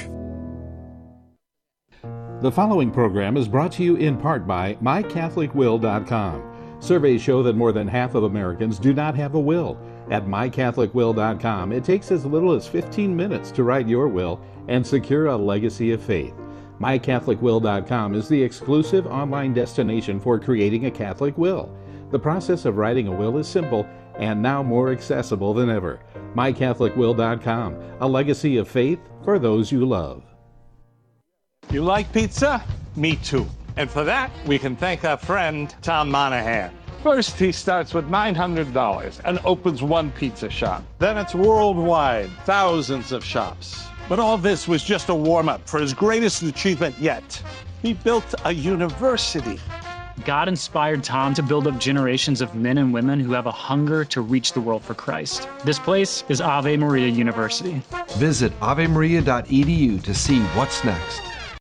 Speaker 18: The following program is brought to you in part by MyCatholicWill.com. Surveys show that more than half of Americans do not have a will. At MyCatholicWill.com, it takes as little as 15 minutes to write your will and secure a legacy of faith. MyCatholicWill.com is the exclusive online destination for creating a Catholic will. The process of writing a will is simple and now more accessible than ever. MyCatholicWill.com, a legacy of faith for those you love.
Speaker 6: You like pizza? Me too. And for that, we can thank our friend Tom Monahan. First, he starts with $900 and opens one pizza shop. Then it's worldwide, thousands of shops. But all this was just a warm-up for his greatest achievement yet. He built a university.
Speaker 7: God inspired Tom to build up generations of men and women who have a hunger to reach the world for Christ. This place is Ave Maria University.
Speaker 8: Visit avemaria.edu to see what's next.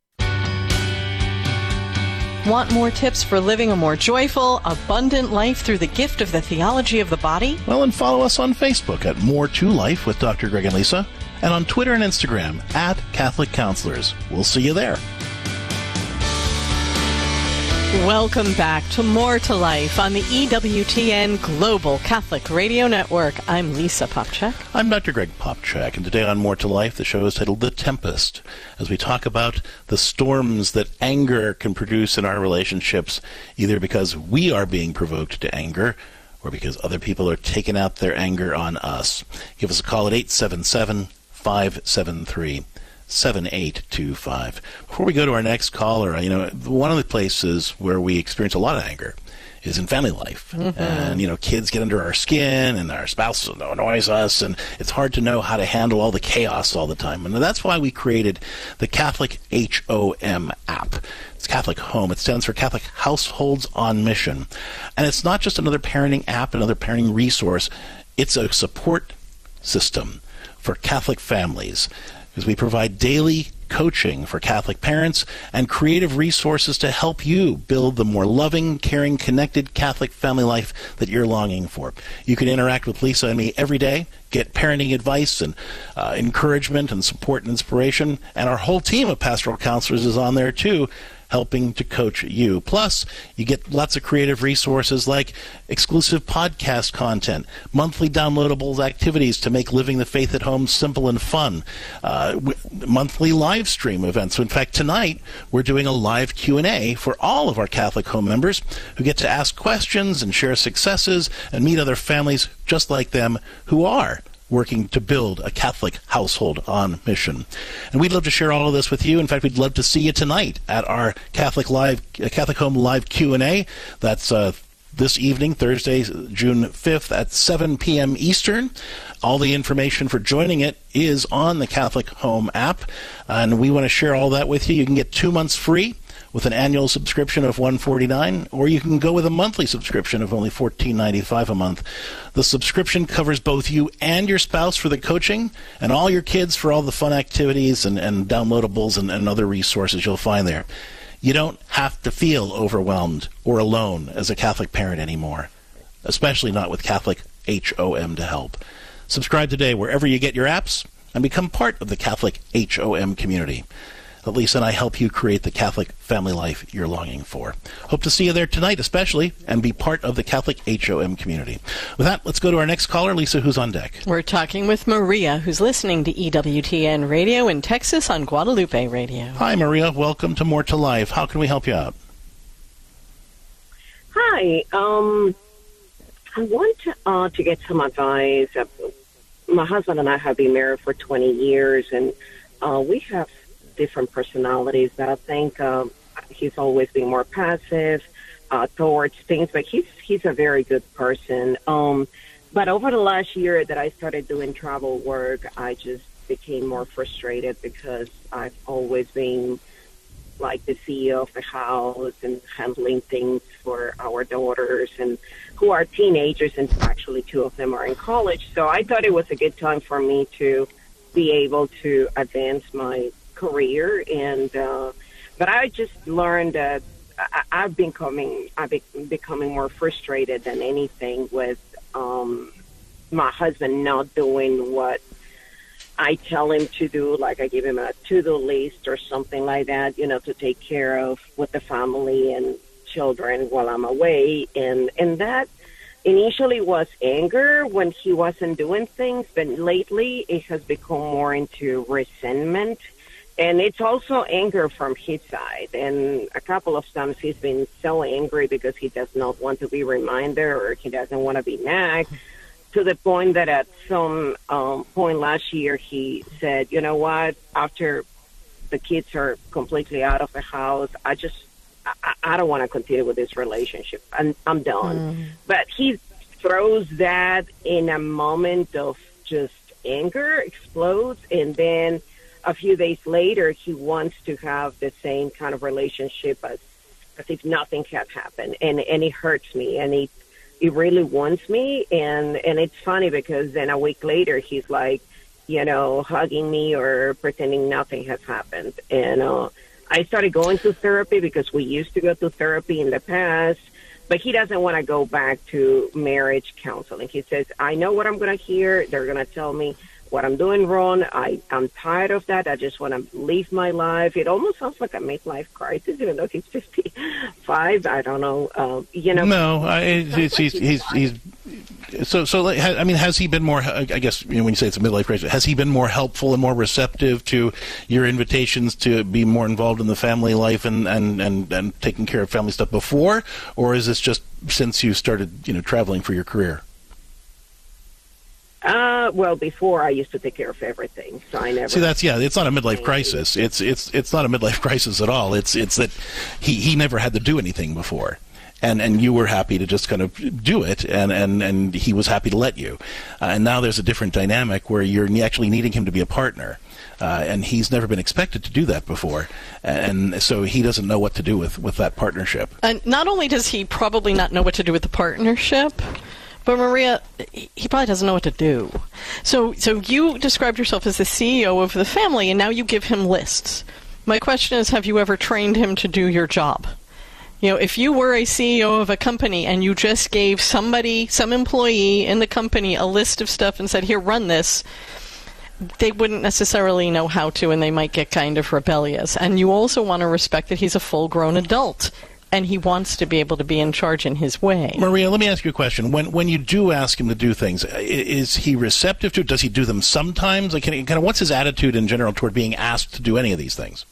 Speaker 3: Want more tips for living a more joyful, abundant life through the gift of the theology of the body?
Speaker 2: Well, and follow us on Facebook at More to Life with Dr. Greg and Lisa, and on Twitter and Instagram at Catholic Counselors. We'll see you there.
Speaker 3: Welcome back to More to Life on the EWTN Global Catholic Radio Network. I'm Lisa Popcak.
Speaker 2: I'm Dr. Greg Popcak, and today on More to Life, the show is titled The Tempest, as we talk about the storms that anger can produce in our relationships, either because we are being provoked to anger or because other people are taking out their anger on us. Give us a call at 877-573-7825. Before we go to our next caller, one of the places where we experience a lot of anger is in family life. Mm-hmm. And, kids get under our skin and our spouses annoys us, and it's hard to know how to handle all the chaos all the time. And that's why we created the Catholic HOM app. It's Catholic Home. It stands for Catholic Households on Mission. And it's not just another parenting app, another parenting resource. It's a support system for Catholic families, because we provide daily coaching for Catholic parents and creative resources to help you build the more loving, caring, connected Catholic family life that you're longing for. You can interact with Lisa and me every day, get parenting advice and encouragement and support and inspiration, and our whole team of pastoral counselors is on there too, helping to coach you. Plus, you get lots of creative resources like exclusive podcast content, monthly downloadable activities to make living the faith at home simple and fun, monthly live stream events. So in fact, tonight we're doing a live Q&A for all of our Catholic Home members who get to ask questions and share successes and meet other families just like them who are working to build a Catholic household on mission. And we'd love to share all of this with you. In fact, we'd love to see you tonight at our Catholic Home Live Q&A. That's this evening, Thursday, June 5th at 7 p.m. Eastern. All the information for joining it is on the Catholic Home app, and we want to share all that with you. You can get 2 months free with an annual subscription of $149, or you can go with a monthly subscription of only $14.95 a month. The subscription covers both you and your spouse for the coaching, and all your kids for all the fun activities and downloadables and other resources you'll find there. You don't have to feel overwhelmed or alone as a Catholic parent anymore, especially not with Catholic HOM to help. Subscribe today wherever you get your apps and become part of the Catholic HOM community. Let Lisa and I help you create the Catholic family life you're longing for. Hope to see you there tonight especially, and be part of the Catholic HOM community. With that, let's go to our next caller. Lisa, who's on deck?
Speaker 3: We're talking with Maria, who's listening to EWTN Radio in Texas on Guadalupe Radio.
Speaker 2: Hi, Maria. Welcome to More to Life. How can we help you out?
Speaker 19: Hi. I want to get some advice. My husband and I have been married for 20 years, and we have different personalities that I think he's always been more passive towards things, but he's a very good person. But over the last year that I started doing travel work, I just became more frustrated because I've always been like the CEO of the house and handling things for our daughters, and who are teenagers, and actually 2 of them are in college. So I thought it was a good time for me to be able to advance my career, and but I just learned that I've becoming more frustrated than anything with my husband not doing what I tell him to do. Like I give him a to-do list or something like that, to take care of with the family and children while I'm away, and that initially was anger when he wasn't doing things, but lately it has become more into resentment. And it's also anger from his side. And a couple of times he's been so angry because he does not want to be reminded, or he doesn't want to be nagged, to the point that at some point last year he said, you know what, after the kids are completely out of the house, I don't want to continue with this relationship. I'm done. But he throws that in a moment of just anger, explodes, and then a few days later, he wants to have the same kind of relationship as if nothing had happened, and it hurts me, and it really wants me, and it's funny because then a week later he's like, hugging me or pretending nothing has happened. And I started going to therapy because we used to go to therapy in the past, but he doesn't want to go back to marriage counseling. He says, I know what I'm going to hear. They're going to tell me what I'm doing wrong. I'm tired of that. I just want to live my life. It almost sounds like a midlife crisis, even though he's 55. I don't know.
Speaker 2: No, he's so. I mean, has he been more? I guess when you say it's a midlife crisis, has he been more helpful and more receptive to your invitations to be more involved in the family life and taking care of family stuff before, or is this just since you started traveling for your career?
Speaker 19: Well, before I used to take care of everything, so I never.
Speaker 2: See, it's not a midlife crisis. It's not a midlife crisis at all. It's that he never had to do anything before, and you were happy to just kind of do it, and he was happy to let you, and now there's a different dynamic where you're actually needing him to be a partner, and he's never been expected to do that before, and so he doesn't know what to do with that partnership.
Speaker 3: And not only does he probably not know what to do with the partnership, but Maria, he probably doesn't know what to do. So you described yourself as the CEO of the family, and now you give him lists. My question is, have you ever trained him to do your job? If you were a CEO of a company and you just gave some employee in the company a list of stuff and said, here, run this, they wouldn't necessarily know how to, and they might get kind of rebellious. And you also want to respect that he's a full-grown adult, and he wants to be able to be in charge in his way.
Speaker 2: Maria, let me ask you a question. When you do ask him to do things, is he receptive to it? Does he do them sometimes? Like, kind of, what's his attitude in general toward being asked to do any of these things?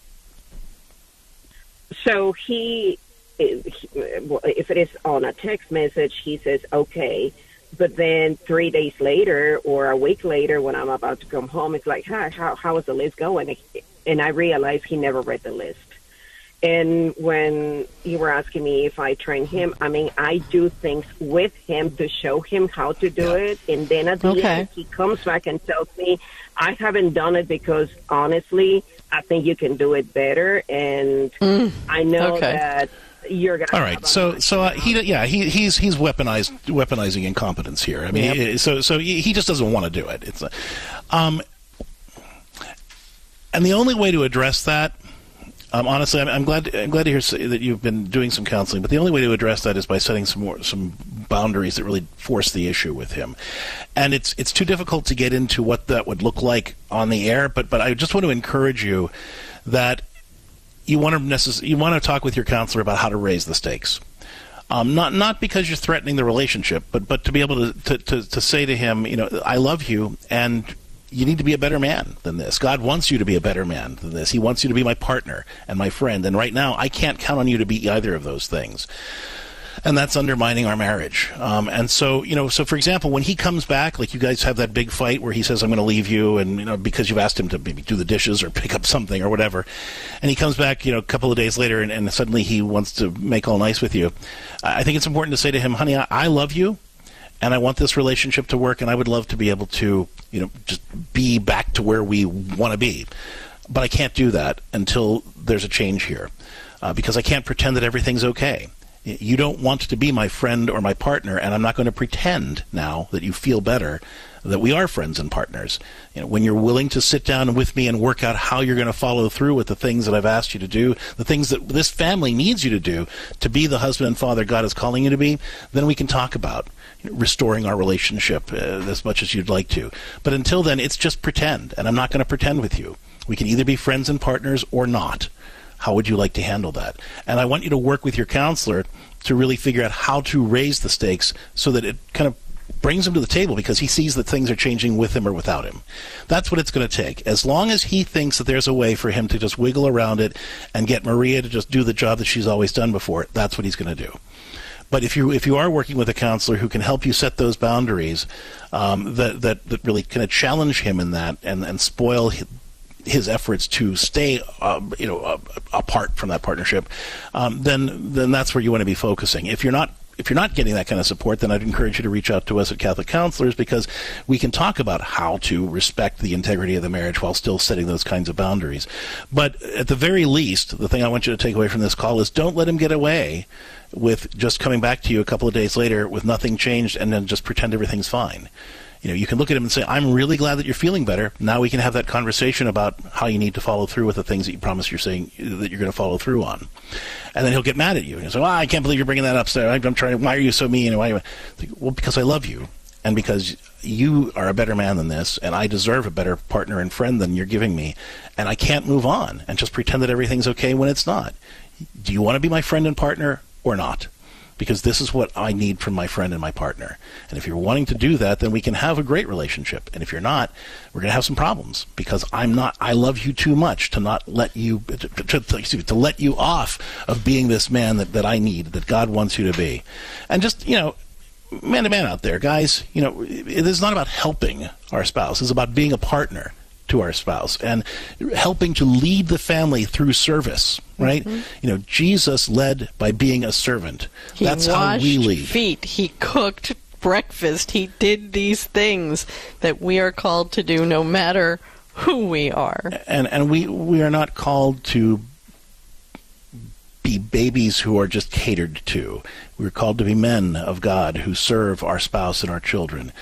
Speaker 19: So if it is on a text message, he says, okay. But then 3 days later or a week later when I'm about to come home, it's like, how is the list going? And I realize he never read the list. And when you were asking me if I train him, I mean, I do things with him to show him how to do it. And then at the end, he comes back and tells me, I haven't done it because, honestly, I think you can do it better. And I know that you're going to.
Speaker 2: All right. He's weaponizing incompetence here. I mean, so he just doesn't want to do it. It's and the only way to address that, honestly, I'm glad to hear that you've been doing some counseling. But the only way to address that is by setting some boundaries that really force the issue with him. And it's too difficult to get into what that would look like on the air. But I just want to encourage you that you want to talk with your counselor about how to raise the stakes. Not because you're threatening the relationship, but to be able to say to him, I love you, and you need to be a better man than this. God wants you to be a better man than this. He wants you to be my partner and my friend. And right now, I can't count on you to be either of those things. And that's undermining our marriage. And so, so for example, when he comes back, like you guys have that big fight where he says, I'm going to leave you, and, because you've asked him to maybe do the dishes or pick up something or whatever. And he comes back, a couple of days later, and suddenly he wants to make all nice with you. I think it's important to say to him, honey, I love you, and I want this relationship to work, and I would love to be able to, just be back to where we want to be. But I can't do that until there's a change here, because I can't pretend that everything's okay. You don't want to be my friend or my partner, and I'm not going to pretend now that you feel better that we are friends and partners. When you're willing to sit down with me and work out how you're going to follow through with the things that I've asked you to do, the things that this family needs you to do to be the husband and father God is calling you to be, then we can talk about restoring our relationship as much as you'd like to. But until then, it's just pretend, and I'm not going to pretend with you. We can either be friends and partners or not. How would you like to handle that? And I want you to work with your counselor to really figure out how to raise the stakes so that it kind of brings him to the table, because he sees that things are changing with him or without him. That's what it's going to take. As long as he thinks that there's a way for him to just wiggle around it and get Maria to just do the job that she's always done before, that's what he's going to do. But if you are working with a counselor who can help you set those boundaries, that really kind of challenge him in that and spoil his efforts to stay, apart from that partnership, then that's where you want to be focusing. If you're not getting that kind of support, then I'd encourage you to reach out to us at Catholic Counselors, because we can talk about how to respect the integrity of the marriage while still setting those kinds of boundaries. But at the very least, the thing I want you to take away from this call is don't let him get away with just coming back to you a couple of days later with nothing changed and then just pretend everything's fine. You can look at him and say, I'm really glad that you're feeling better. Now we can have that conversation about how you need to follow through with the things that you promise you're saying that you're going to follow through on. And then he'll get mad at you. And he'll say, I can't believe you're bringing that up. I'm trying. Why are you so mean? Well, because I love you, and because you are a better man than this, and I deserve a better partner and friend than you're giving me. And I can't move on and just pretend that everything's okay when it's not. Do you want to be my friend and partner or not? Because this is what I need from my friend and my partner. And if you're wanting to do that, then we can have a great relationship. And if you're not, we're going to have some problems, because I love you too much to not let you, to let you off of being this man that I need, that God wants you to be. And just, man to man out there, guys, it is not about helping our spouse. It's about being a partner to our spouse and helping to lead the family through service, right? Mm-hmm. Jesus led by being a servant. That's how we lead.
Speaker 3: He washed feet. He cooked breakfast. He did these things that we are called to do no matter who we are.
Speaker 2: And we are not called to be babies who are just catered to. We're called to be men of God who serve our spouse and our children.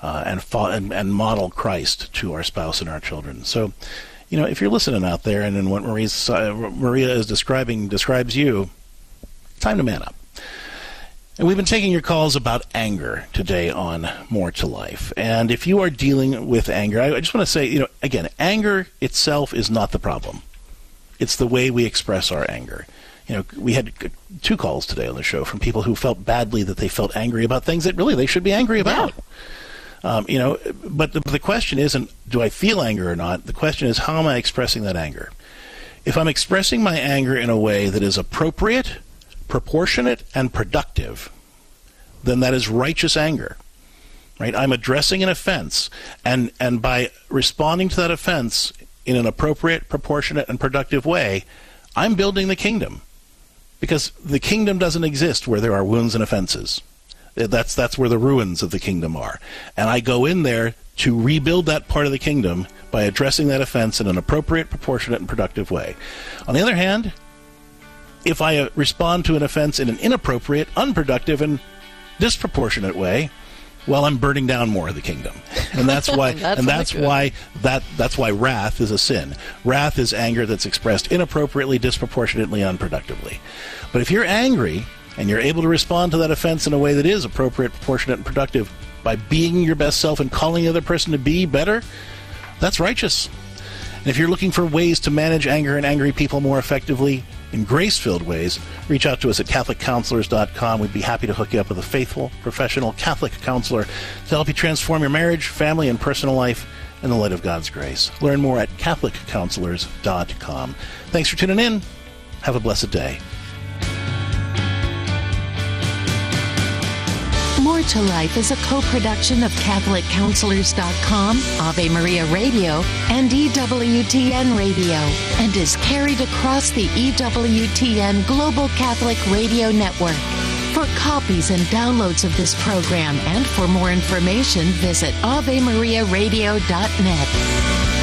Speaker 2: And model Christ to our spouse and our children. So, if you're listening out there, and then what Maria is describes you, time to man up. And we've been taking your calls about anger today on More to Life. And if you are dealing with anger, I just want to say, again, anger itself is not the problem. It's the way we express our anger. We had 2 calls today on the show from people who felt badly that they felt angry about things that really they should be angry about. Yeah. But the question isn't, do I feel anger or not? The question is, how am I expressing that anger? If I'm expressing my anger in a way that is appropriate, proportionate, and productive, then that is righteous anger, right? I'm addressing an offense, and by responding to that offense in an appropriate, proportionate, and productive way, I'm building the kingdom, because the kingdom doesn't exist where there are wounds and offenses. That's where the ruins of the kingdom are, and I go in there to rebuild that part of the kingdom by addressing that offense in an appropriate, proportionate, and productive way. On the other hand, if I respond to an offense in an inappropriate, unproductive, and disproportionate way, well, I'm burning down more of the kingdom, and that's why. that's why wrath is a sin. Wrath is anger that's expressed inappropriately, disproportionately, unproductively. But if you're angry and you're able to respond to that offense in a way that is appropriate, proportionate, and productive by being your best self and calling the other person to be better, that's righteous. And if you're looking for ways to manage anger and angry people more effectively, in grace-filled ways, reach out to us at CatholicCounselors.com. We'd be happy to hook you up with a faithful, professional Catholic counselor to help you transform your marriage, family, and personal life in the light of God's grace. Learn more at CatholicCounselors.com. Thanks for tuning in. Have a blessed day.
Speaker 4: More to Life is a co-production of CatholicCounselors.com, Ave Maria Radio, and EWTN Radio, and is carried across the EWTN Global Catholic Radio Network. For copies and downloads of this program and for more information, visit AveMariaRadio.net.